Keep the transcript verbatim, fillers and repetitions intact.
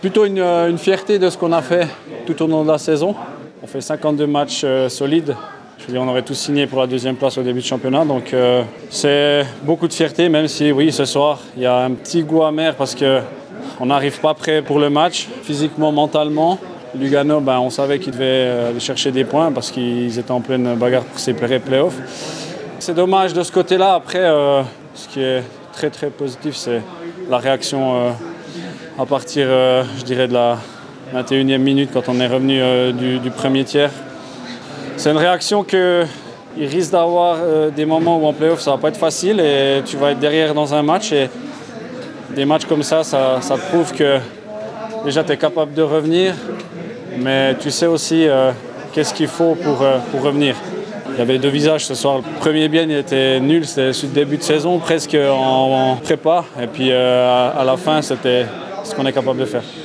Plutôt une, une fierté de ce qu'on a fait tout au long de la saison. On fait cinquante-deux matchs euh, solides. Je veux dire, on aurait tous signé pour la deuxième place au début du championnat. Donc euh, c'est beaucoup de fierté, même si oui, ce soir, il y a un petit goût amer parce qu'on n'arrive pas prêt pour le match, physiquement, mentalement. Lugano, ben, on savait qu'ils devaient aller chercher des points parce qu'ils étaient en pleine bagarre pour ces play-offs. C'est dommage de ce côté-là. Après, euh, ce qui est très très positif, c'est la réaction euh, à partir, euh, je dirais, de la vingt et unième minute quand on est revenu euh, du, du premier tiers. C'est une réaction qu'il risque d'avoir euh, des moments où en play-off ça va pas être facile et tu vas être derrière dans un match et des matchs comme ça, ça, ça te prouve que déjà tu es capable de revenir, mais tu sais aussi euh, qu'est-ce qu'il faut pour, euh, pour revenir. Il y avait deux visages ce soir. Le premier bien il était nul, c'était le début de saison, presque en, en prépa. Et puis euh, à, à la fin, c'était ce qu'on est capable de faire.